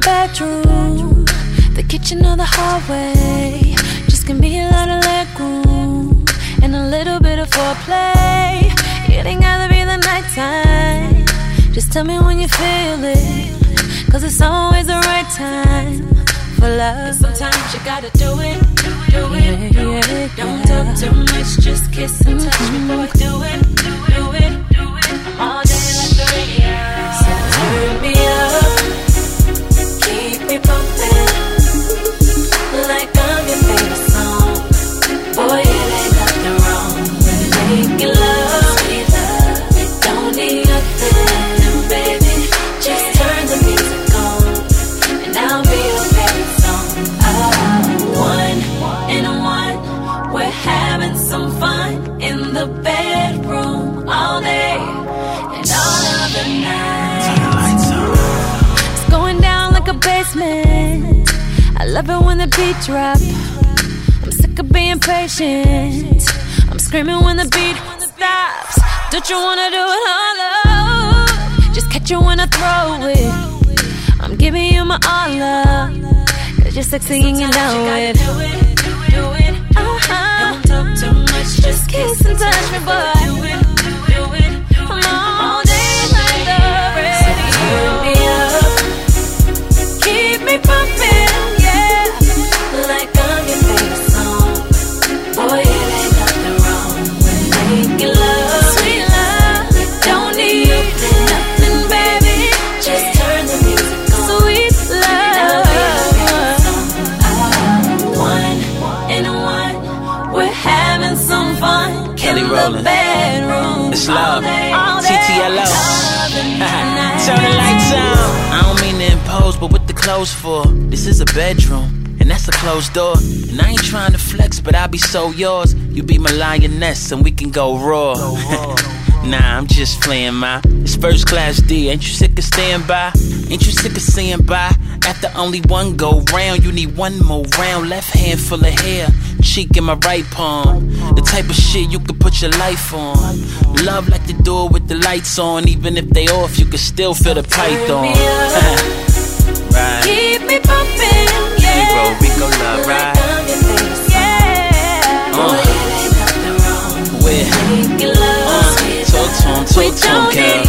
bedroom, the kitchen or the hallway. Just give me a lot of leg room and a little bit of foreplay. It ain't gotta be the nighttime. Just tell me when you feel it, 'cause it's always the right time for love. Sometimes you gotta do it, do it, do it. Don't talk too much, just kiss and touch before I do it, do it, do it. I'm all day like the radio. So turn me up, keep me pumping, like I'm your favorite song. Boy, it ain't nothing wrong when you make love, sweet love. It don't need nothing, baby. Just turn the music on, and I'll be your favorite song. One and one, we're having some fun in the bedroom all day and all of the night. It's going down like a basement. I love it when the beat drop. I'm sick of being patient. I'm screaming when the beat stops. Don't you wanna do it all up? Just catch it when I throw it. I'm giving you my all love, 'cause you're sexy and you know it. Do it, do it. Don't talk too much, just kiss and touch me, boy. Do it, do it. I'm all day like the radio. Turn me up, Keep me pumping, yeah. like I'm your favorite song. Boy, it ain't nothing wrong when making love, Sweet love, don't need nothing, baby. just turn the music on. Sweet love. One and one, we're having some fun Kelly in Rowland. the bedroom. It's love. all day, TTLO. all the night. Turn the lights on. I don't mean to impose, but what the clothes for? This is a bedroom, and that's a closed door. And I ain't trying to flex, but I'll be so yours. You be my lioness, and we can go raw. Nah, I'm just playing, ma. It's first class D. Ain't you sick of staying by? Ain't you sick of seeing by? After only one go round, you need one more round. Left hand full of hair, cheek in my right palm. The type of shit you could put your life on. Love like the door with the lights on. Even if they off, you can still feel the python. Right. Keep me pumping, Zero, yeah. Rico love, right? I'm your favorite song. Yeah. Boy, it ain't nothing wrong Where? making love, sweet Talk to him, We talk to him, don't girl. need